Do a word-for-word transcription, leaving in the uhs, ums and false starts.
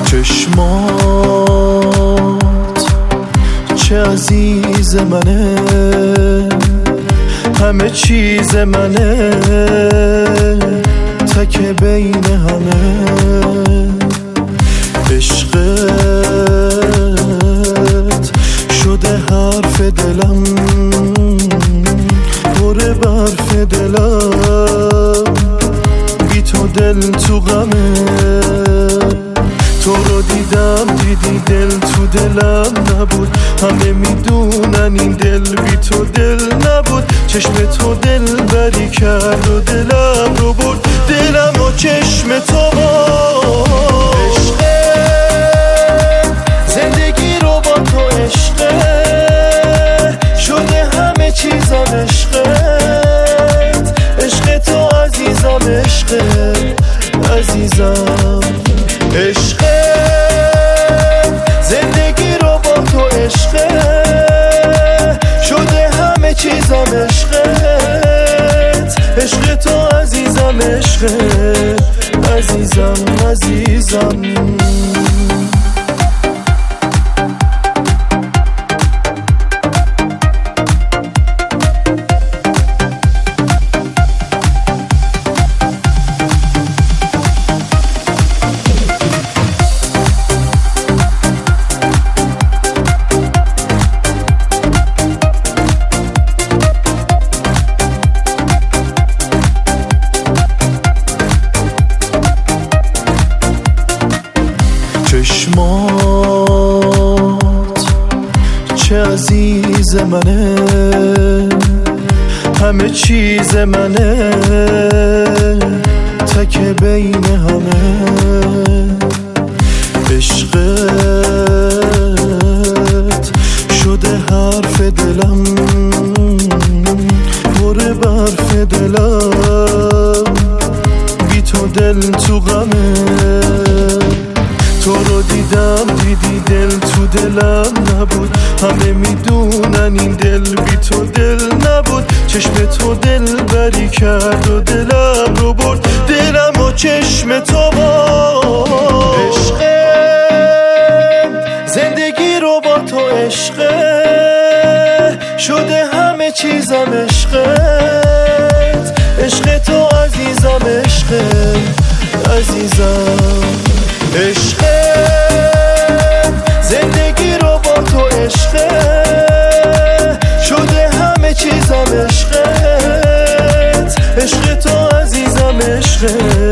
چشمات چه عزیز منه، همه چیز منه، تک بین همه. عشقت شده حرف دلم، پر برف دلم، بی تو دل تو غمه. تو رو دیدم دیدی دل تو دلم نبود، همه میدونن این دل بی تو دل نبود. چشم تو دل بری کرد و دلم رو برد، دلم و چشم تو با عشقه، زندگی رو با تو عشقه، شده همه چیزم عشقت. عشق تو عزیزم، عشق عزیزم، عشق زندگی رو با تو عشق، شده همه چیزم عشقت. عشق تو عزیزم، عشق عزیزم، عزیزم. چشمات چه عزیز منه، همه چیز منه، تک بین همه. عشقت شده حرف دلم، پر برف دلم، بی تو دل تو غمه. تو رو دیدم دیدی دل تو دلم نبود، همه میدونن این دل بی تو دل نبود. چشم تو دل بری کرد و دلم رو برد، دلم و چشم تو با عشقه، زندگی رو با تو عشقه، شده همه چیزم عشقت. عشق تو عزیزم، عشق عزیزم، عشق زندگی رو با تو عشق، شده همه چیزم عشقت. عشق تو عزیزم، عشق